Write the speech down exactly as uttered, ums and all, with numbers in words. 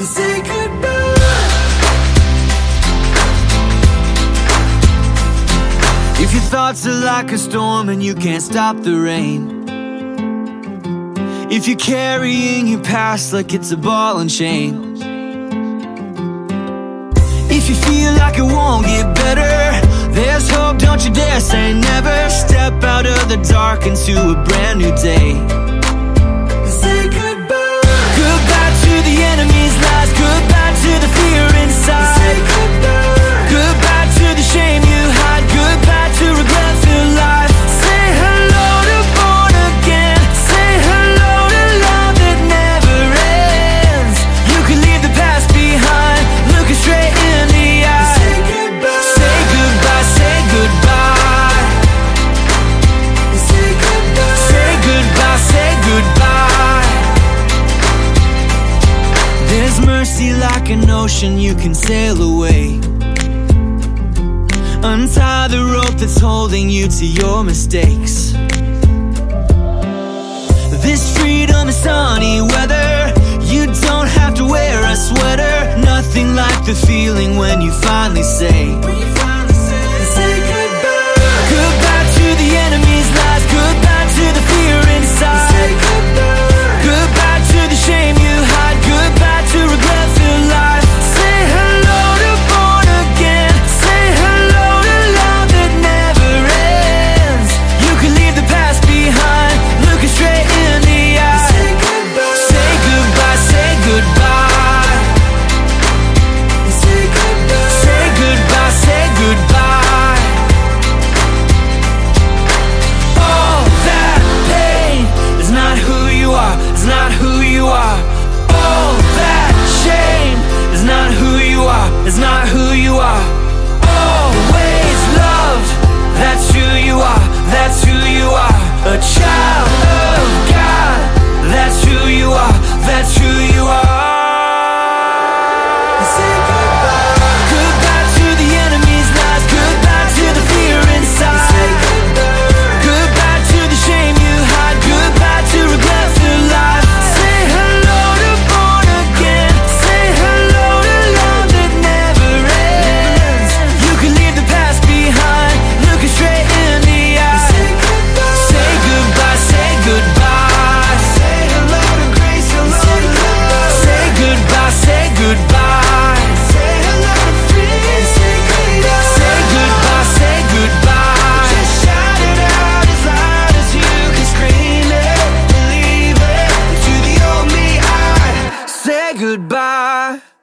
say goodbye. If your thoughts are like a storm and you can't stop the rain, if you're carrying your past like it's a ball and chain, if you feel like it won't get better, there's hope, don't you dare say never. Step out of the dark into a brand new day. Say goodbye. Goodbye to the enemy's lies. Goodbye to the fear inside. Say goodbye. Goodbye to the shame you hide. Goodbye to regret-filled life. Say hello to born again. Say hello to love that never ends. You can leave the past behind, looking straight in the eye. Say goodbye. Say goodbye, say goodbye. Say goodbye. Say goodbye, say goodbye. There's mercy like an ocean, you can sail away. Untie the rope that's holding you to your mistakes. This freedom is sunny weather. You don't have to wear a sweater. Nothing like the feeling when you finally say, when you finally say, say goodbye. Goodbye to the enemy's lies. Goodbye to the fear inside. Say goodbye. Goodbye to the shame you hide. Goodbye to regret-filled life. Say hello to born again. Say hello to love that never ends. You can leave the past behind, looking straight in the eye. Say goodbye. Say goodbye, say goodbye. Say goodbye. Say goodbye, say goodbye. All that pain is not who you are. It's not who you are. All that shame is not who you are. It's not who you are. Always loved, that's who you are. That's who you are. A child of God, that's who you are. That's who you are. Say goodbye. Goodbye to the enemy's lies. Goodbye to the fear inside. Say goodbye. Goodbye to the shame you hide. Goodbye to regret-filled life. Say hello to born again. Say hello to love that never ends. You can leave the past behind, looking straight in the eye. Say goodbye. Say goodbye, say goodbye. Say hello to grace, hello to love. Say goodbye, say goodbye. Say hello to freedom. Say goodbye. Say goodbye, say goodbye. Just shout it out as loud as you can scream it. Believe it. To the old me, I say goodbye.